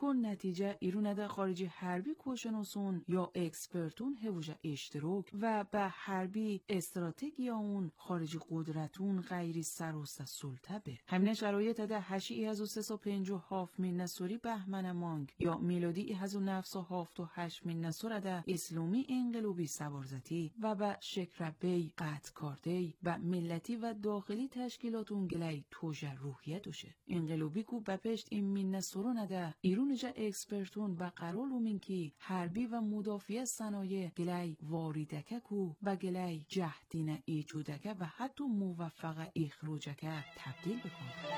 کن نتیجه ایرونه خارجی حربی کوشنوسون یا اکسپرتون هوجه اشتراک و به حربی استراتژیا اون خارجی قدرتون غیری سروست سلطه به. همین شرایط ده هشی از و سه و پنج و هفت من نسوری بهمن مانگ یا میلادی از و نفس و هفت و هشت من نسور ده اسلامی انقلابی سوارزتی و به شکربی قطع کارده و ملتی و داخلی تشکیلاتون گلی توجه روحیه دوشه. انقلابی کو بپشت این من نسورو نده ایرون جا اکسپرتون و قرار اومین که حربی و مدافع صنایع گلی واریدکه کو و گلی جهدین ایجودکه و حتی موفق اخراجکه تبدیل بکن.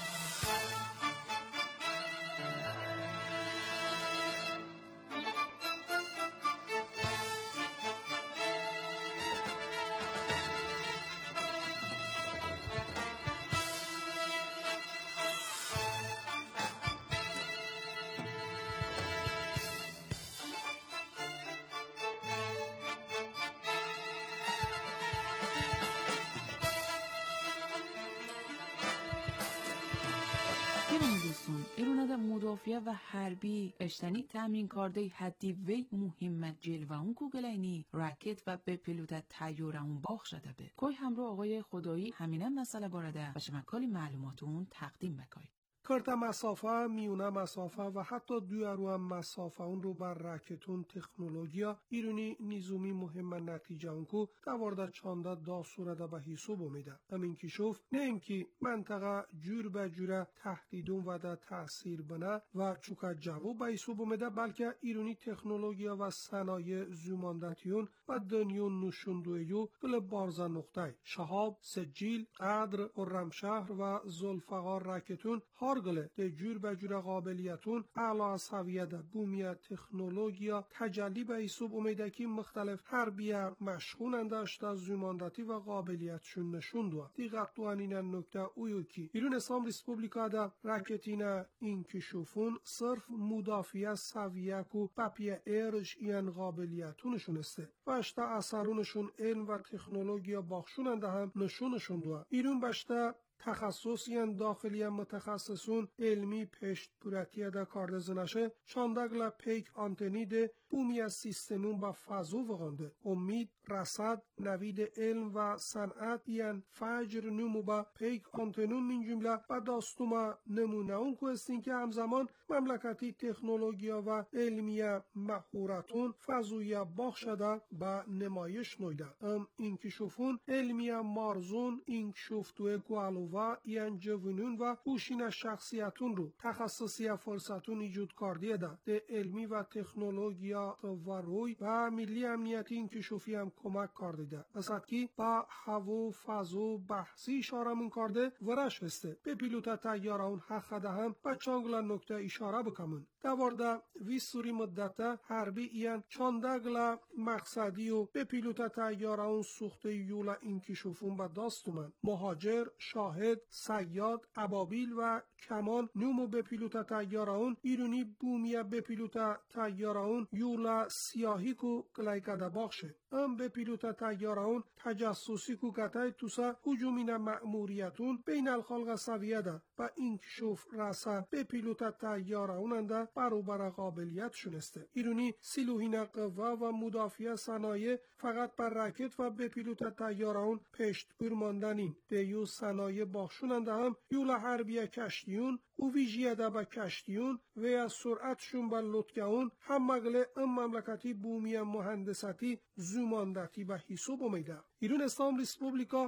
ایرونه مدافع و حربی اشتنی تامین کرده حدی وی مهمت جلوه اون کوگلینی راکت و به پیلوت تیاره اون باخ شده به. کوی همراه آقای خدایی همینه مسئله بارده و شمکالی معلوماتون تقدیم بکای. کرت مسافه، میونه مسافه و حتی دویرو هم مسافه اون رو بر رکتون تکنولوژیا ایرونی نیزومی مهم نتیجه اون کو دوارده چانده دا سورده به حساب میده. همین که شوف نه اینکه منطقه جور به جوره تهدیدون و ده تأثیر بنه و چوکا جواب به حساب میده، بلکه ایرونی تکنولوژیا و صنایع زوماندتیون و دنیون نشوندویو گل بارزا نقطه شهاب، سجیل، قدر، قرمشهر و زلفقار رکتون هارگله ده جور به جور قابلیتون اعلا سویه ده بومیه تکنولوژیا تجلی به حساب امیده که مختلف حربیه مشغون انداشته زوماندتی و قابلیتشون نشون دو. دیگه دوانین نکته اویو که ایرون اسلام ریسپوبلیکا ده رکتین اینکشوفون صرف مدافعه سویه کو بپیه ارج این قابلیتونشون استه و اشته اثرونشون علم و تکنولوژیا باخشوننده هم نشونشون دو. ایرون بشته تخصصی داخلی متخصصون علمی پشت پورتی دا کاردزنشه چاندگلا پیک آنتنی ده بومی از سیستمون با فضو وغانده امید رصد نوید علم و صنعت یان فجر نمو با پیک آنتنون من جمله و داستوما نمونه اون کو استین که همزمان مملکتی تکنولوژیا و علمیه مهورتون فضویه باخ شده با نمایش نویده. ام اینکشوفون علمیه مارزون اینکشوفتوه گوالو و این جوونون و هوشین شخصیتون رو تخصصی فرصتون ایجاد کردیه ده ده علمی و تکنولوژیا و روی و ملی امنیتی انکشافی هم کمک کرده ده. مثلا که با هوا فضا بحثی اشاره کرده ورش هسته به پیلوت تیاره اون حق ده هم با چانگلا نکته اشاره بکمون دوارده وی سوری مدته حربی این چاندگلا مقصدی و به پیلوت تیاره اون سوخته یولا انکشافون با داستومن مهاجر شاهد صیاد ابابیل و کمان نومو به پیلوت تیاره اون ایرونی بومیه به پیلوت تیاره اون یولا سیاهی کو کلیکده باخشه ام به پیلوت تیاره اون تجسوسی کو گتای توسا هجومین مأموریتون بین الخلق سویه ده و اینکشوف رسه به پیلوت تیاره اوننده برابر قابلیت شونسته. ایرونی سیلوهین قوه و مدافع صنایع فقط بر رکت و به پیلوت تیاره اون پشت بر ماندنین به یو صنایع باخشوننده هم یولا حربیه کشتیون او ویژیه ده با کشتیون و از سرعتشون با لطگهون هم مغله ام مملکتی بومی مهندساتی زوماندتی و حساب امیده. ایرون اسلام ریسپوبلیکا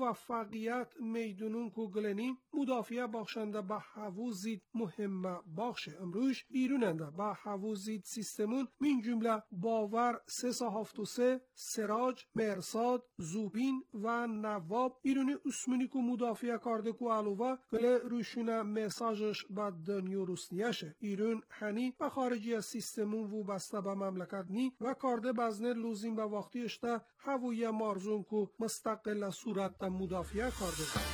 موفقیت میدونون کو گلنی مدافع باخشنده با حوزید مهم باخشه امروش ایروننده با حوزید سیستمون من جمله باور سه سه هفت و سه سراج مرساد زوبین و نواب ایرونی اسمونی کو مدافع کرده کو علاوه گله روشونه مساجش با دنیا روسنیشه ایرون هنی با خارجی از سیستمون و بسته با مملکت نی و کرده بزنه لوزین با وقتی اشته هویه مارزون کو مستقل صورت تا مدافعه کرده.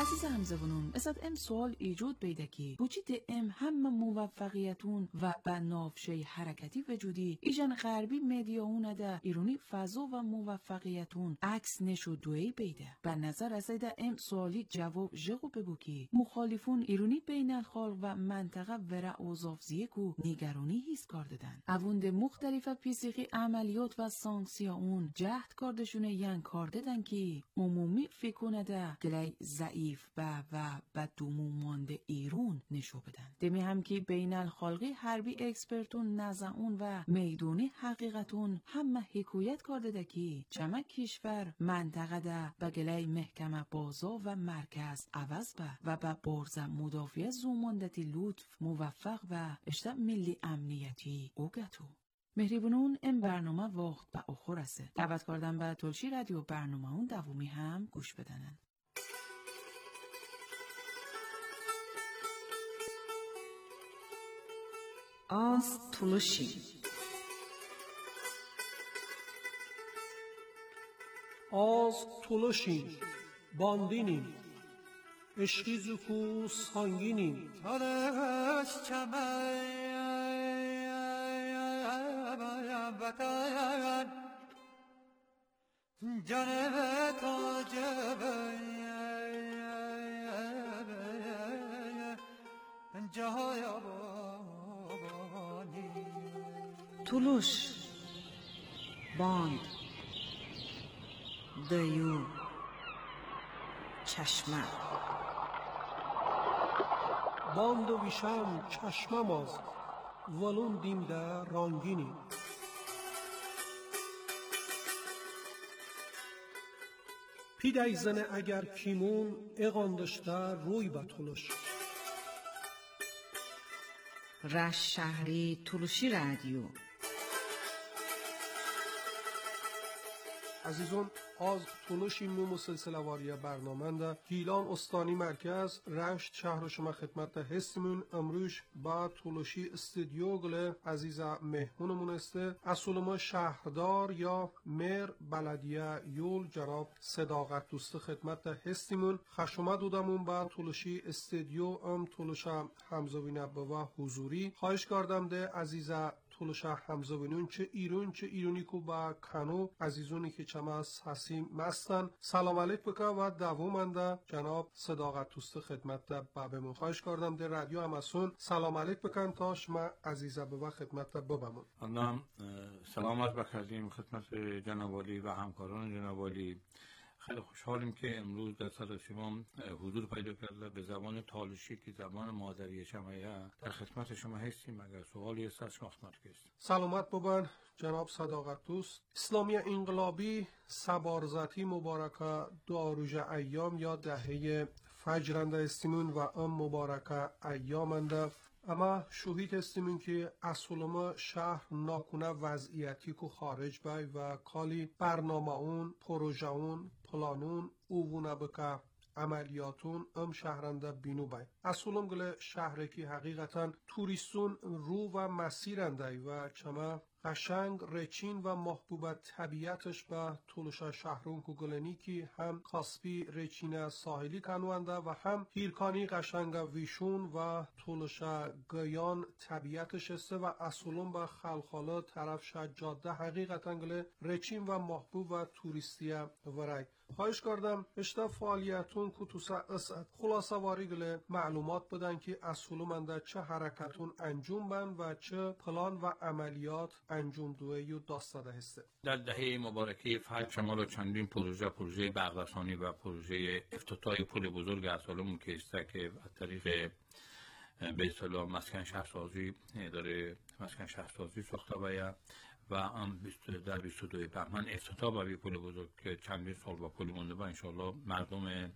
عزیز همزبونون، ازت ام سوال ایجود بیده کی بوچی ده ام هم موفقیتون و با نافشه حرکتی وجودی ایجان غربی مدیاونه ده ایرونی فضا و موفقیتون عکس نشو دوی بیده. به نظر از ده ام سوالی جواب جغو ببو کی مخالفون ایرونی بین الخال و منطقه ورع اوزافزیه کو نیگرونی هیست کار دادن. اوند مختلف پیسیخی عملیات و سانکسیا اون جهد کاردشونه ین کار دادن کی عمومی فکرونه ده گلی ضعیف و و و دومو مانده ایرون نشو بدن. دمی هم که بین الخالقی حربی اکسپرتون نزعون و میدونی حقیقتون همه حکویت کرده ده که چمک کشور منطقه ده بگلی محکمه بازا و مرکز عوض به و به بارز مدافع زوماندتی لطف موفق و اشتب ملی امنیتی اوگتو. مهریبونون این برنامه وقت به اخور است. دعوت کردم به تلشی رادیو برنامه اون دومی هم گوش بدنن. آز تلوشی آز تلوشین باندینیم عشقی زکو سانگینیم تلش چمای بطاین جنب تاجب جای تلوش باند دیو چشمه باند و ویشم چشمه ماز ولون دیمده رانگینیم پیدای زنه اگر کیمون اقاندشته روی به تلوش رش شهری تلوشی رادیو. عزیزون از تلوشی نوم و سلسله واری برنامه ده گیلان استانی مرکز رشت شهر شما خدمت هستمون امروش با تلوشی استودیو گله عزیز مهمونمون استه اصول ما شهردار یا مر بلدیه یول جناب صداقت دوست خدمت هستمون خشومه دودمون با تلوشی استودیو ام تلوشا همزوینه با حضوری خواهش کردم ده عزیز تلوشا همزوینون چه ایرون چه ایرونی کو با کانو عزیزونی که چماس حسیم مستن سلام علیک بکن و دوامنده جناب صداقت دوست خدمت ده بابمون خواهش کردم ده رادیو همسون سلام علیک بکن تاش ما عزیزه بابا خدمت ده بابمون الله سلامت بکردیم خدمت جناب عالی و همکاران جناب عالی. خیلی خوشحالیم که امروز در صدا شما حضور پیدا کرده به زبان تالوشی که زبان مادری شمایه در خدمت شما هستیم. اگر سوالی است از شما خدمت هستیم. سلامت بابن جناب صداقت دوست. اسلامی انقلابی سبارزتی مبارکه داروژ ایام یا دهه فجرنده استیمون و ام مبارکه ایامنده اما شوهید استیمون که اصولما شهر ناکنه وضعیتی که خارج بای و کالی برنامه اون پروژه اون پلانون اوونه بکه عملیاتون ام شهرنده بینو بای اصولم گله شهره که حقیقتا توریستون رو و مسیرنده و چما قشنگ رچین و محبوب طبیعتش به تلوشا شهرون کو گلنی که هم کاسپی رچین ساحلی کنونده و هم هیرکانی قشنگ ویشون و تلوشا گیان طبیعتش است و اصولون به خلخاله طرف شجاده حقیقتا گله رچین و محبوب و توریستی ورای خواهش کردم اشتا فعالیتون کتوسا اسد خلاصه واری گله معلومات بدن که اصولو منده چه حرکتون انجام بند و چه پلان و عملیات انجام دوه یو داستاده هسته. در دهه مبارکه فجر شمال چندین پروژه پروژه برقرسانی و پروژه افتتاح پل بزرگ اصالمون که است که از طریق به اصطلاح مسکن شهرسازی داره مسکن شهرسازی ساخته باید و هم در بیست و دو بهمن افتتاح با پل بزرگ که چندین سال با پل مونده و انشالله مردم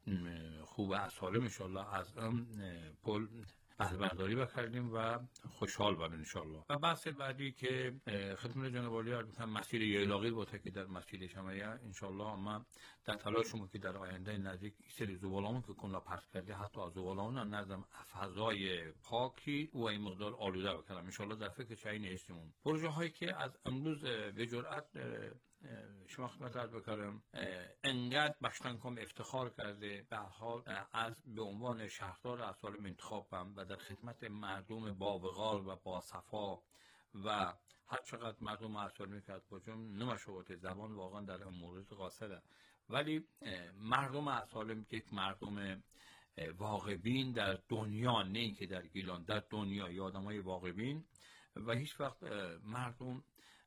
خوب اصالم انشالله از هم پل بهره‌برداری بکردیم و خوشحال بودیم انشالله. و بحث بعدی که خدمت جناب عالی عرض می‌کنم مسیر ییلاقی بود که در مسیر شمایه انشالله ما در تلاشمون که در آینده نزدیک سری زبالامون که کلا پرت کرده حتی از زبالامون هم نظم فضای پاکی و این مقدار آلوده بکنم انشالله در فکر چین هستیم. پروژه هایی که از امروز به جرأت شما خدمت عرض بکنم انقدر بشتنکام افتخار کرده به حال از به عنوان شهردار اصالم انتخابم و در خدمت مردم باوقار و باصفا و هر چقدر مردم اصالم کرد باشم نمشوات زبان واقعا در این مورد قاصده، ولی مردم اصالم که یک مردم واقعبین در دنیا، نه اینکه در گیلان، در دنیا یا آدمای واقعبین و هیچ وقت مردم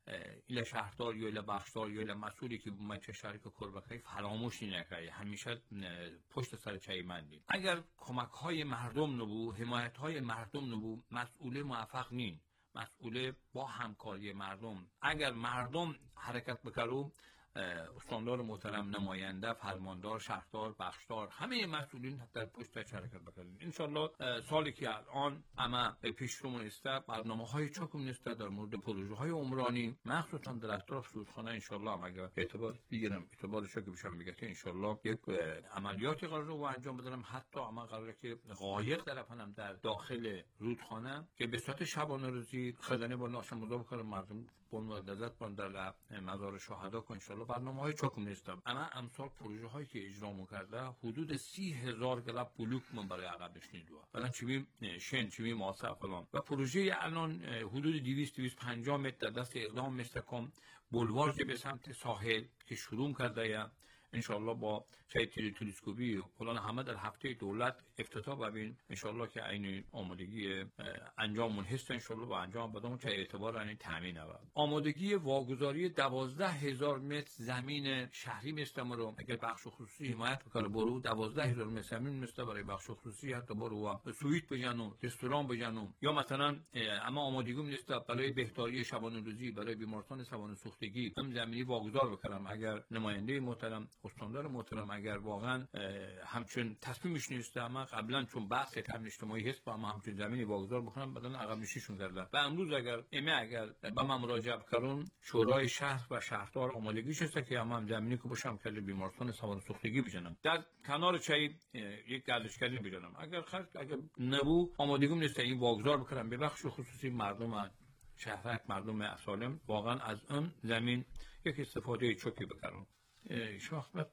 ایل شهردار یا ایل بخشدار یا ایل مسئولی که بومد چه شهری که کربکایی فراموشی نکرده، همیشه پشت سر چای مندیم. اگر کمک های مردم نبو، حمایت های مردم نبو، مسئوله موفق نین. مسئوله با همکاری مردم. اگر مردم حرکت بکرو، استاندار محترم، نماینده، فرماندار، شهردار، بخشدار، همه مسئولین در پشت حرکت بکنن. انشالله سالی که الان اما پیش رومون است، برنامه های چکم نیست در مورد پروژه های عمرانی مخصوصا در اطراف سودخانه. انشالله هم اگر اعتبار بگیرم، اعتبارش که بشم میگه که انشالله یک عملیاتی قراره رو انجام بدم، حتی اما قراره که قایق درپنم در داخل رودخانه که به صورت شبانه روزی خدمه با ناشمودا بکنم، مردم بون لذت بون در مزار شهدا که انشالله برنامه های چکم نیستم. اما امسال پروژه هایی که اجرا می‌کرده حدود سی هزار گلاب بلوک من برای عقب نشینی دو. الان چی شن چی ماسه فلان و پروژه الان حدود دویست دویست و پنجاه متر در دست اقدام مستکم بولوار که به سمت ساحل که شروع کرده یا انشالله با چای تلسکوپی فلان همه در هفته دولت افتتاح ببین. انشالله که این آمادگی انجامون هست، انشالله با انجام بدم چای اعتبار این تامین بود. آمادگی واگذاری دوازده هزار متر زمین شهری مستم رو اگر بخش خصوصی حمایت بکنه برو دوازده هزار متر زمین مست برای بخش خصوصی حتی برو و سویت بجنم، رستوران بجنم، یا مثلا اما آمادگی نیست برای بهداری شبانه روزی، برای بیمارستان شبانه سوختگی هم زمینی واگذار بکنم. اگر نماینده محترم، استاندار محترم اگر واقعا همچون تصمیمش نیست، اما قبلا چون بحث تامین اجتماعی هست با ما همچون زمینی واگذار بکنم، بعدن عقب نشینشون کردن و امروز اگر امی اگر با ما مراجعه کردن شورای شهر و شهردار آمادگیش است که هم, هم زمینی که باشم کلی بیمارستان سوار سوختگی بزنم در کنار چای یک گردشگری بزنم. اگر خرج اگر نبو آمادگی نیست این واگذار بکنم به بخش خصوصی مردم شهرک، مردم اصالم واقعا از اون زمین یک استفاده چوکی بکنم. شما خدمت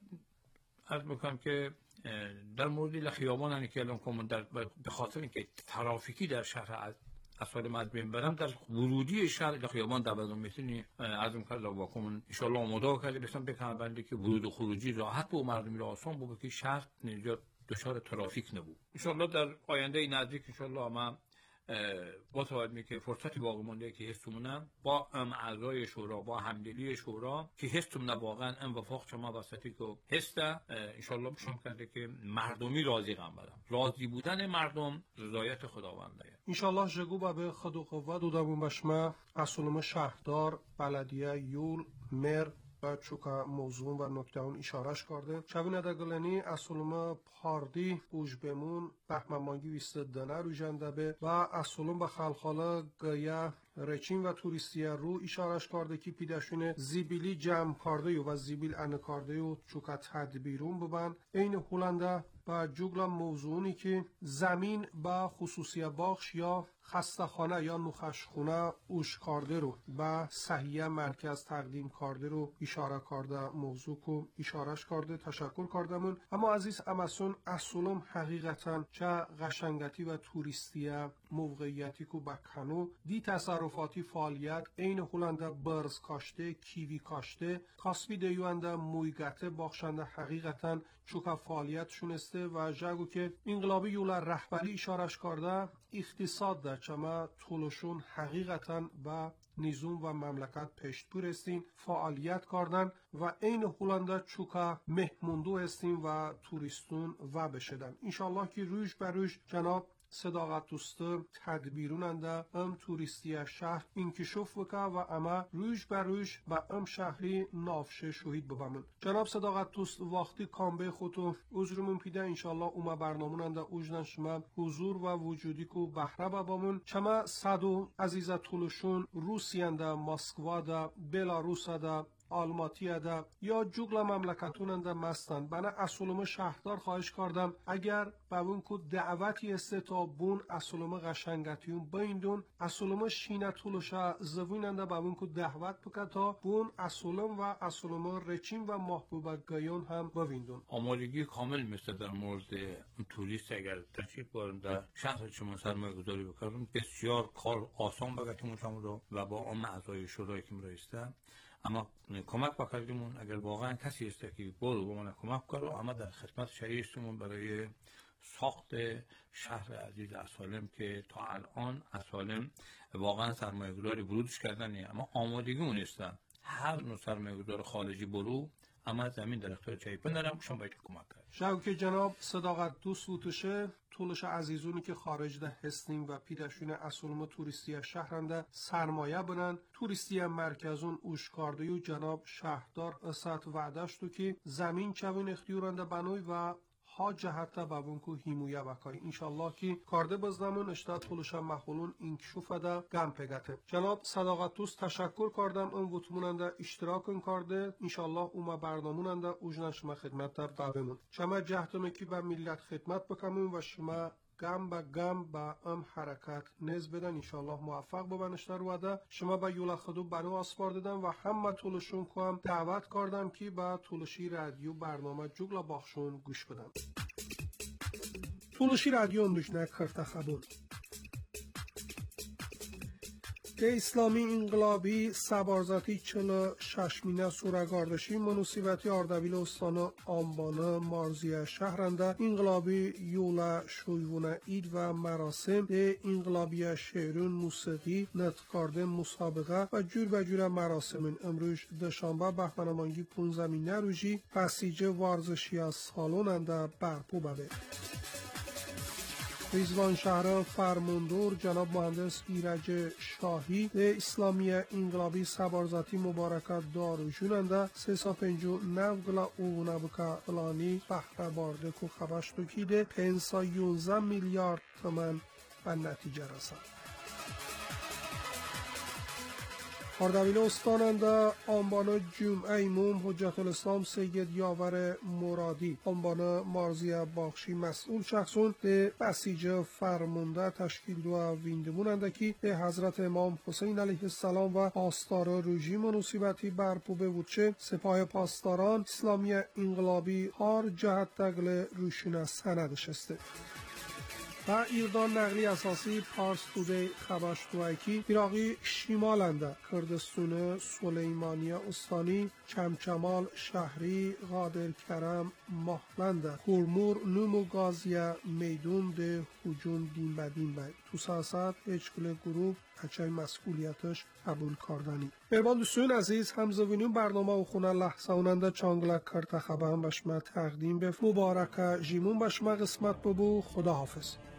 عرض میکنم که در مورد خیابان هنی که الان کمون در به خاطر اینکه ترافیکی در شهر از اصالم از بین برم، در ورودی شهر خیابان دوازده متری عرض میکنم با کمون انشالله آماده کرده بسیم بکنم بنده که ورود و خروجی راحت و مردمی را آسان بود که شهر نجات دچار ترافیک نبود. انشالله در آینده نزدیک انشالله ما با توجه که فرصتی باقی مونده که هستمونه با ام اعضای شورا، با همدلی شورا که هستمونه واقعا ام وفاق شما واسطی که هسته انشالله بشم کرده که مردمی راضی قم بدم. راضی بودن مردم رضایت خداونده. انشالله جگو با به خود و قوه دودمون بشمه اصولم شهردار، بلدیه، یول، مر و چوکا موضوع و نکته اون اشارش کرده. شبین ادگلنی اصولم پاردی اوج بمون بحممانگی ویست دنه رو جنده به و اصولم به خلخاله گیه رچین و توریستی رو اشارش کرده که پیداشونه زیبیلی جمع کرده و زیبیل انه کرده و چوکا تدبیرون ببن. این هولنده با جگل موضوعی که زمین با خصوصی بخش یا خستخانه یا نخشخونه اوش کرده رو با صحیح مرکز تقدیم کرده رو اشاره کرده. موضوع کو اشارش کرده. تشکر کردمون. اما عزیز امسون اصولم حقیقتا چه قشنگتی و توریستی موقعیتی کو بکنو دی تصرفاتی فعالیت این هولنده برز کاشته، کیوی کاشته، کاسبی دیوانده مویگته بخشنده حقیقتا چوکا فعالیت شونسته و جگو که انقلابی یولا رهبری اشارش کرده اقتصاد در چما طولشون حقیقتا و نظام و مملکت پشتپور استین فعالیت کردن و این هولنده چوکا مهموندو استین و توریستون و بشدن. انشالله که روش بر روش جناب صداقت دوست تدبیروننده ام توریستی شهر انکشاف وکا و اما روش بر روش با ام شهری نافشه شهید ببامن. جناب صداقت دوست وقتی کامبه خودو عذرمون پیده انشالله اوما برناموننده اوجدن شما حضور و وجودی کو بهره ببامون. چما صدو عزیزه طولشون روسیانده، مسکوا ده، بلاروس ده، آلماتی اده یا جوگل مملکتون ده مستن بنا اصولم شهردار خواهش کردم اگر باون کو دعوتی است تا بون اصولم قشنگتیون بیندون اصولم شینه طولشا زویننده باون کو دعوت بکه تا بون اصولم و اصولم رچین و محبوب گایون هم بویندون. آمادگی کامل مثل در مورد توریست اگر تشریف بارن در شهر شما سرمایه گذاری بکردن بسیار کار آسان بگتیمون شما و با آن اعضای شورای که مرایسته اما کمک بکردیمون اگر واقعا کسی است که برو با من کمک کرد اما در خدمت شریستمون برای ساخت شهر عزیز اسالم که تا الان اسالم واقعا سرمایه گذاری ورودش کردن اما آمادگی اون نیستن هر نوع سرمایه گذار خارجی برو اما زمین در اختیار چایپن دارم شما باید کمک کرد. شوک جناب صداقت دوست وتشه طولش عزیزونی که خارج ده هستیم و پیرشون اصولم توریستی شهرنده سرمایه بنن توریستی مرکزون اوشکارده و جناب شهردار اسات وعدش تو که زمین چوین اختیارنده بنوی و ها جهت بابونکو هیمویا بکای انشالله که کارده بزنمون اشتاد طولش محولون انکشوف ده گم پگته. جناب صداقت دوست تشکر کردم اون وطموننده اشتراک کرده انشالله اوما برناموننده اوجنا شما خدمت در دابمون شما جهتمه که به ملت خدمت بکمون و شما گم با گم با ام حرکت نز بدن انشالله موفق ببنشتر وده شما با یولا خدو برو آسپار دادم و همه طولشون که هم دعوت کردم که با طولشی رادیو برنامه جوگلا باخشون گوش بدم. طولشی رادیو اندوشنک خرطه خبون اسلامی انقلابی سبارزاتی چل ششمینه سورگاردشی منوسیبتی اردبیل استان آنبانه مارزیه شهرنده انقلابی یولا شویونه اید و مراسم ده انقلابی شعرون موسیقی نتکارده مسابقه و جور و جور مراسم امروز دشنبه بهمنمانگی پونزمینه روژی بسیج ورزشی از سالوننده برپو بده. ریزوان شهر فرماندور جناب مهندس ایرج شاهی به اسلامی انقلابی سبارزاتی مبارکت داروشوننده سه سا پنجو نوگلا او نبوکا الانی بحر بارده که خبشت و کیده پنسا یونزه میلیارد تومن و نتیجه رسد. اردبیل استاننده آنبانه جمعه ایموم حجت الاسلام سید یاور مرادی آنبانه مارزی باخشی مسئول شخصون به بسیج فرمونده تشکیل دو ویندموننده که به حضرت امام حسین علیه السلام و پاسدار رژیم منوسیبتی برپو بودچه سپاه پاسداران اسلامی انقلابی هار جهت تگل روشون سند شسته. و ایردان نقلی اساسی پارس تودی خبشتوایکی ایراقی شیمالنده کردستون سلیمانیه استانی چمچمال شهری قادر کرم ماهلنده خورمور نومو گازیه میدون ده حجون دین بدین بید تو ساسد اچکل گروه اچای مسئولیتش قبول کردنی بربان دوستون عزیز همزوینون برنامه و خونه لحظه اوننده چانگلک کرد خبه هم بشمه تقدیم به مبارکه جیمون بشمه قسمت ببو خدا حافظ.